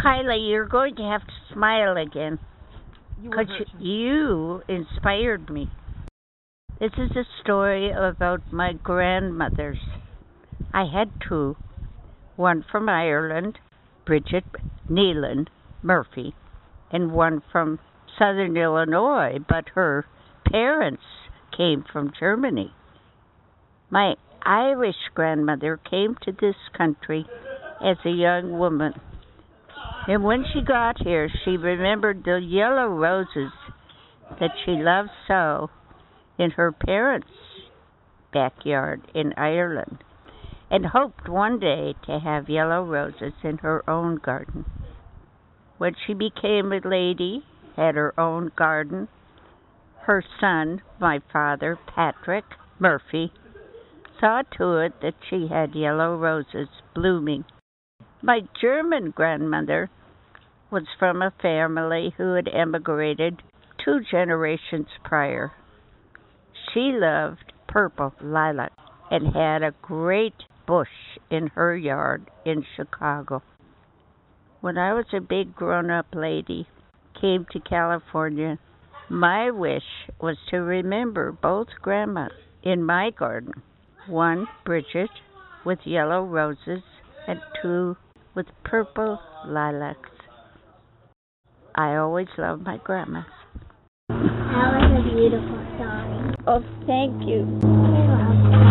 Kyla, you're going to have to smile again, because you inspired me. This is a story about my grandmothers. I had two, one from Ireland, Bridget Neelan Murphy, and one from southern Illinois, but her parents came from Germany. My Irish grandmother came to this country as a young woman, and when she got here, she remembered the yellow roses that she loved so in her parents' backyard in Ireland, and hoped one day to have yellow roses in her own garden. When she became a lady, had her own garden, her son, my father, Patrick Murphy, saw to it that she had yellow roses blooming. My German grandmother was from a family who had emigrated 2 generations prior. She loved purple lilac and had a great bush in her yard in Chicago. When I was a big grown-up lady, came to California, my wish was to remember both grandmas in my garden. One, Bridget, with yellow roses, and 2 with purple lilacs. I always loved my grandmas. That was a beautiful story. Oh, thank you. You're welcome.